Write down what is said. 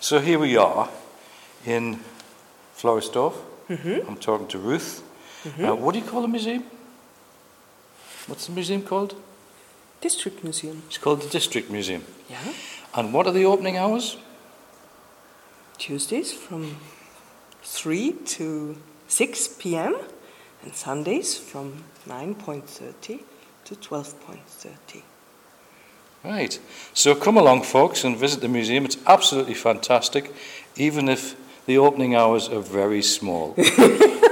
So here we are in Floresdorf. I'm talking to Ruth. What do you call the museum? What's the museum called? District Museum. It's called the District Museum. Yeah. And what are the opening hours? Tuesdays from 3 to 6 p.m. and Sundays from 9:30 to 12:30. Right. So come along, folks, and visit the museum. It's absolutely fantastic, even if the opening hours are very small.